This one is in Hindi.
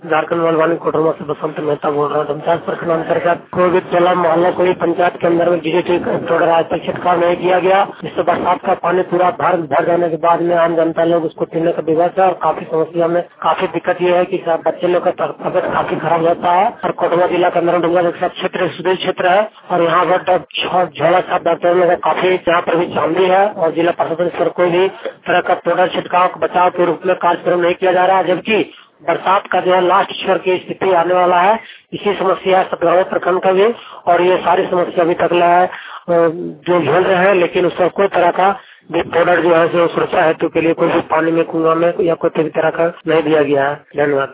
झारखंड मलवानी कोडरमा से बसंत मेहता बोल रहा हूँ। पंचायत प्रखंड अंतर्गत कोविड जिला मोहल्ला कोई पंचायत के अंदर में डीडीटी आज तक छिड़काव नहीं किया गया, जिससे बरसात का पानी पूरा भर जाने के बाद में आम जनता लोग उसको पीने का विवश है और काफी समस्या में काफी दिक्कत ये है कि बच्चे लोग का तबियत काफी खराब होता है। और कोडरमा जिला के अंदर डूंगा क्षेत्र सुदूर क्षेत्र है और यहाँ पर झोला छाप डॉक्टर लोग काफी यहाँ पर भी चांदी है और जिला प्रशासन पर कोई भी तरह का पाउडर छिड़काव बचाव के रूप में कार्यक्रम नहीं किया जा रहा है, जबकि बरसात का जो है लास्ट ईयर की स्थिति आने वाला है। इसी समस्या है सतगांव प्रखंड का भी और ये सारी समस्या अभी तक जो झेल रहे हैं, लेकिन उसका कोई तरह का पाउडर जो है सुरक्षा हेतु के लिए कोई भी पानी में कुआं में या कोई तरह का नहीं दिया गया है। धन्यवाद।